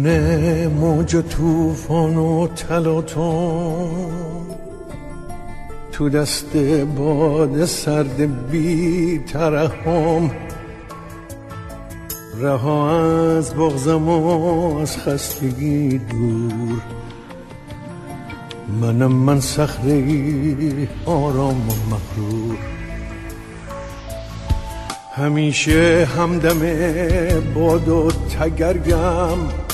موج و طوفان و تلاطم، تو دست باد سرد بی ترحم، رها از بغضم و از خستگی دور. من صخره‌ای آرام و مغرور، همیشه همدم باد و تگرگم،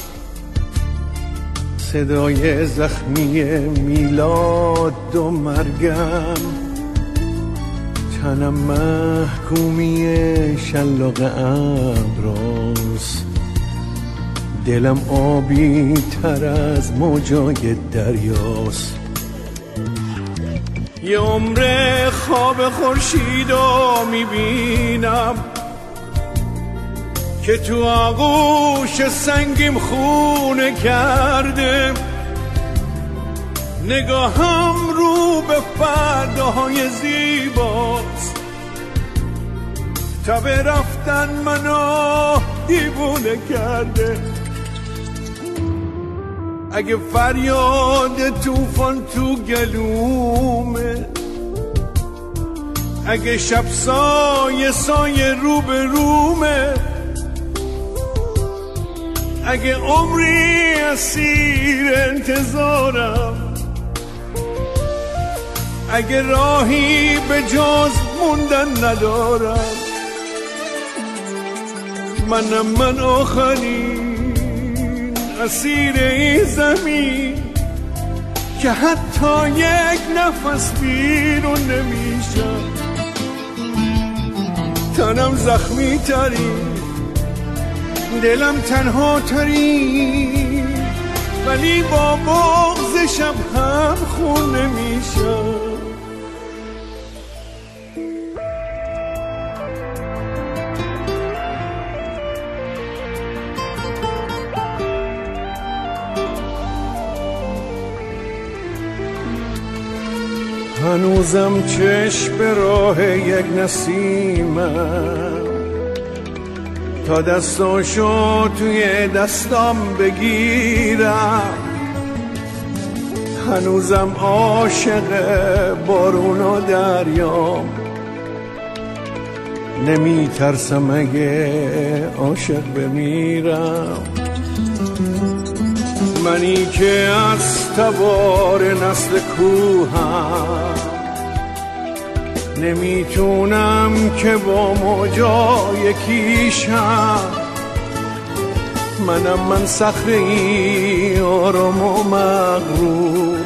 صدای زخمی میلاد و مرگم. تنم محکومی شلاق ابراست، دلم آبی تر از موجای دریاست. یه عمر خواب خورشیدو میبینم که تو آغوش سنگیم خونه کرده. نگاهم رو به فرداهای زیباست، تا به رفتن منو دیوونه کرده. اگه فریاد طوفان تو گلومه، اگه شب سایه رو به رومه، اگه عمری اسیر انتظارم، اگه راهی به جز موندن ندارم، من آخرین اسیر این زمین که حتی یک نفس بیرون نمیشم. تنم زخمی ترین، دلم تنها ترین، ولی با بغض شب هم خون نمیشم. هنوزم چشم به راه یک نسیمم، تا دستاشو توی دستام بگیرم. هنوزم عاشق بارون و دریام، نمی ترسم اگه عاشق بمیرم. منی که از تبار نسل کوهم، نمیتونم که با موجا یکیشم. من صخره‌ای آرام و مغرور،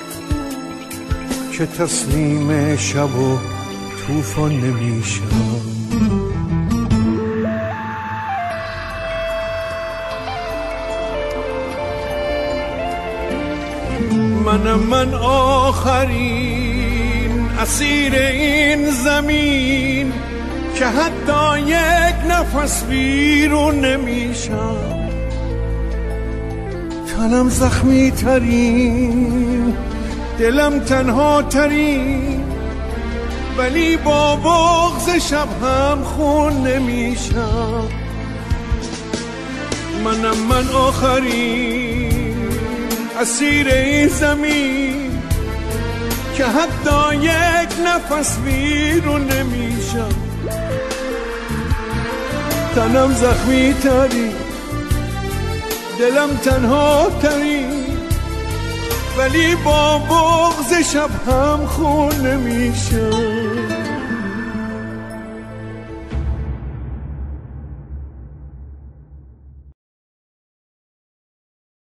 که تسلیم شب و طوفان نمیشم. من آخرین اسیر این زمین که حتی یک نفس بیرون نمیشم. تنم زخمی ترین، دلم تنها ترین، ولی با بغض شب هم خون نمیشم. من آخرین اسیر این زمین که حتی یک نفس بیرون نمیشم. تنم زخمی ترین، دلم تنها ترین، ولی با بغض شب هم خون نمیشم.